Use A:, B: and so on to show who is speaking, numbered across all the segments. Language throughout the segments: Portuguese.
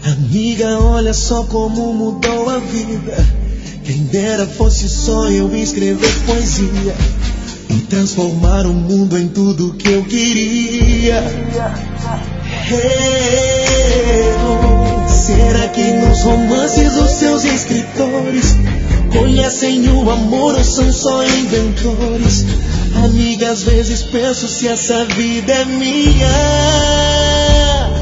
A: Amiga, olha só como mudou a vida. Quem dera fosse só eu escrever poesia e transformar o mundo em tudo que eu queria. Será que nos romances os seus escritores conhecem o amor ou são só inventores? Amiga, às vezes penso se essa vida é minha.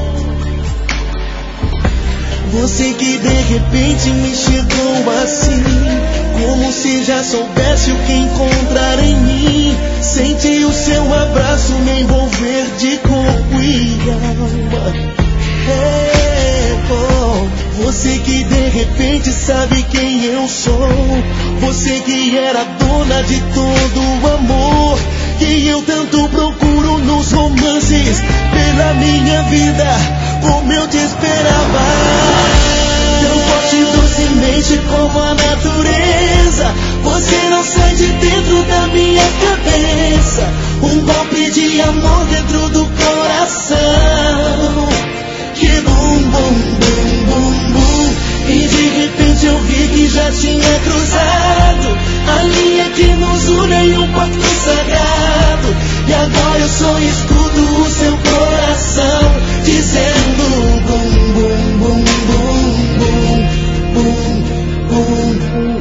A: Você que de repente me chegou assim, como se já soubesse o que encontrar em mim. Senti o seu abraço me envolver de corpo e alma. Você que de repente sabe quem eu sou. Você que era dona de todo o amor que eu tanto procuro nos romances. Pela minha vida, como eu te esperava. Tão forte docemente como a natureza. Você não sai de dentro da minha cabeça. Um golpe de amor dentro do coração. Que bum, bum, bum, bum, bum. E de repente eu vi que já tinha cruzado a linha que nos une em um pacto sagrado. E agora eu só escuto o seu coração dizendo bum, bum, bum, bum, bum, bum, bum.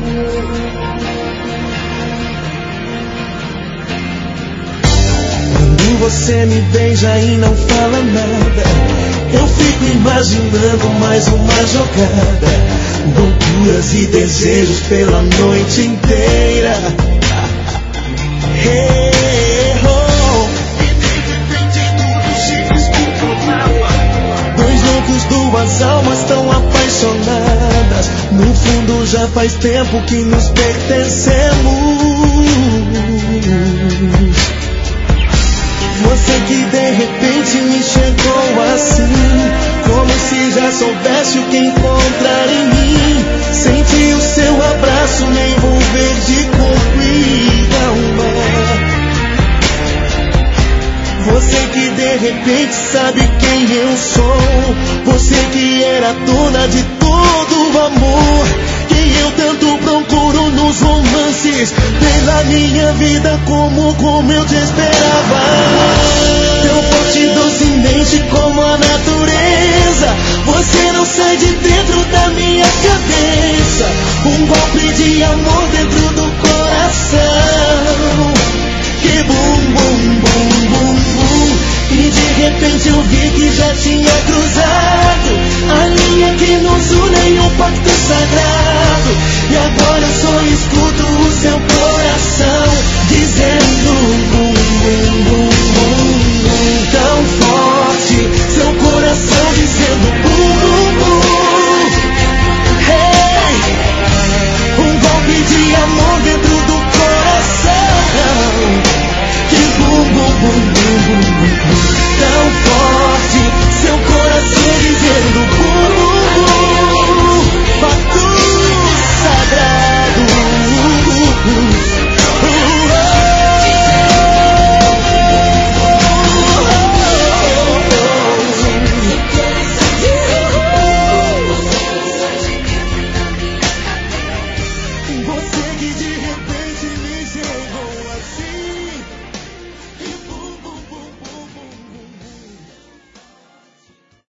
A: Quando você me beija e não fala nada, eu fico imaginando mais uma jogada. Loucuras e desejos pela noite inteira. E de repente tudo se descontrolava. Dois loucos, duas almas tão apaixonadas. No fundo já faz tempo que nos pertencemos. Você que de repente me chegou assim, como se já soubesse o que encontrar em mim. Senti o seu abraço me envolver de corpo e alma. Você que de repente sabe quem eu sou. Você que era dona de todo o amor que eu tanto procuro nos romances. Pela minha vida, como eu te esperava. Tão forte docemente como a natureza. Você não sai de dentro da minha cabeça. Um golpe de amor dentro do coração. Que bum, bum, bum, bum, bum. E de repente eu vi que já tinha cruzado a linha que nos une em um pacto sagrado. E agora eu só escuto o seu coração dizendo bum, bum, bum.